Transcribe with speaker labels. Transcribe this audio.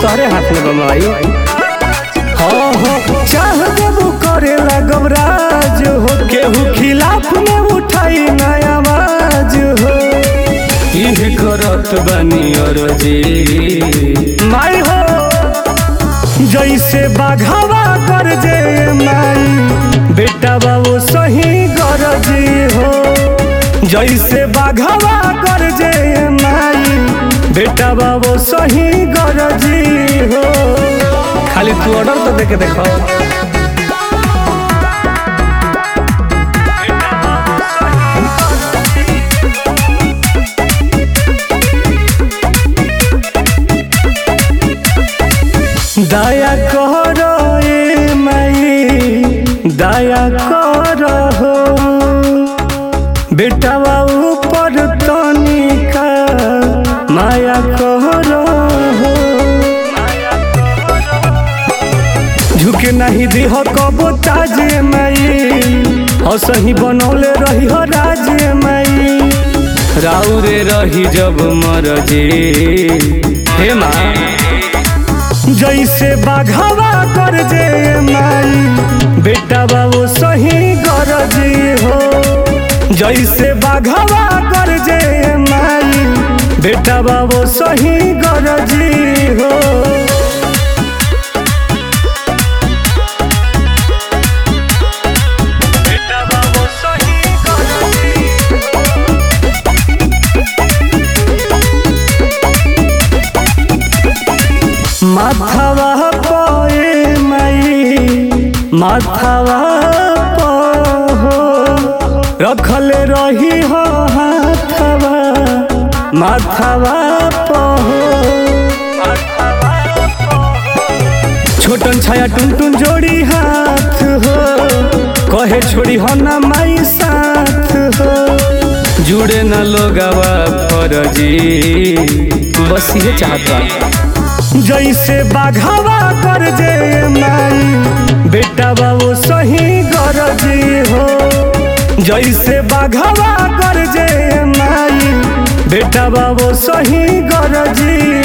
Speaker 1: तोहरे हाथ में बमाई। हाँ हाँ चाह देबू करे लगब राज हो, केहू खिलाफ में उठाई नया आवाज हो। इह करत बनी और जी माई हो, जैसे बाघावा कर जे माई बेटा बाबू सही गरजी हो। जैसे बाघावा कर जे माई बेटा बाबू सही गरजी हो। खाली तू ऑर्डर तो देके देखो। दया करो ए माई दया करो, बेटा बाबू पर तनिका माया करो। झुके नहीं दिह कबो ताजे माई, असही बनौले रही हो राजे माई। राउरे रही जब मरजे हे माँ, जैसे बाघावा कर जे माई बेटा बाबू सही गरजी हो। जैसे बाघावा कर जे माई बेटा बाबू सही गरजी हो। माथावा पे माई माथावा हो, रखल रही हो हाथवा माथावा हो। छोटन छाया टुन टुन जोड़ी हाथ हो, कहे छोड़ी हो ना माई साथ हो। जुड़े न लोगवा फरजी, बस ये चाहता। जैसे बाघावा कर जे माई बेटा बाबू सही गरजी हो। जैसे बाघावा कर जे माई बेटा बाबू सही गरजी